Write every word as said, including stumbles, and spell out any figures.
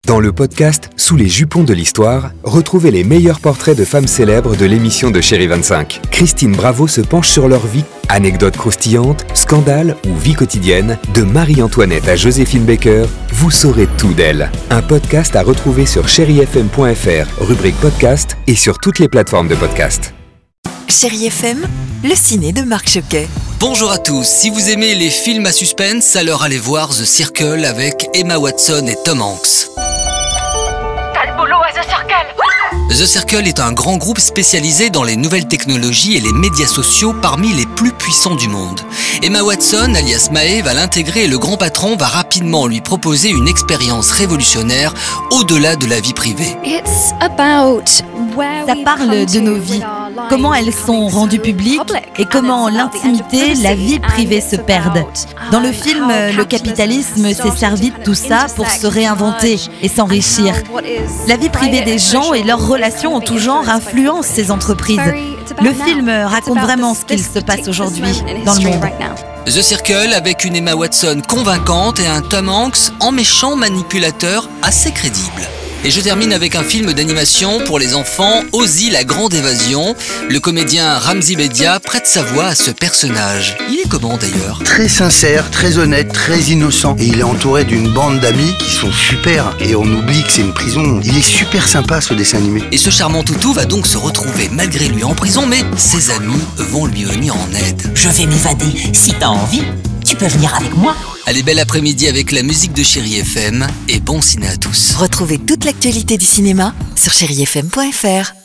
Dans le podcast Sous les jupons de l'histoire, retrouvez les meilleurs portraits de femmes célèbres de l'émission de Chérie vingt-cinq. Christine Bravo se penche sur leur vie, anecdotes croustillantes, scandales ou vie quotidienne, de Marie-Antoinette à Joséphine Baker, vous saurez tout d'elle. Un podcast à retrouver sur chérie f m point f r, rubrique podcast et sur toutes les plateformes de podcast. Chérie F M, le ciné de Marc Choquet. Bonjour à tous, si vous aimez les films à suspense, alors allez voir The Circle avec Emma Watson et Tom Hanks. T'as le boulot à The Circle. The Circle est un grand groupe spécialisé dans les nouvelles technologies et les médias sociaux parmi les plus puissants du monde. Emma Watson, alias Mae, va l'intégrer et le grand patron va rapidement lui proposer une expérience révolutionnaire au-delà de la vie privée. Ça parle de nos vies, comment elles sont rendues publiques et comment l'intimité, la vie privée se perdent. Dans le film, le capitalisme s'est servi de tout ça pour se réinventer et s'enrichir. La vie privée des gens et leurs relations en tout genre influencent ces entreprises. Le film raconte vraiment ce qu'il se passe aujourd'hui dans le monde. The Circle avec une Emma Watson convaincante et un Tom Hanks en méchant manipulateur assez crédible. Et je termine avec un film d'animation pour les enfants, Ozzy la grande évasion. Le comédien Ramzy Bedia prête sa voix à ce personnage. Il est comment d'ailleurs ? Très sincère, très honnête, très innocent. Et il est entouré d'une bande d'amis qui sont super. Et on oublie que c'est une prison. Il est super sympa ce dessin animé. Et ce charmant toutou va donc se retrouver malgré lui en prison, mais ses amis vont lui venir en aide. Je vais m'évader. Si t'as envie, tu peux venir avec moi. Allez, bel après-midi avec la musique de Chérie F M et bon ciné à tous. Retrouvez toute l'actualité du cinéma sur chérie f m point f r.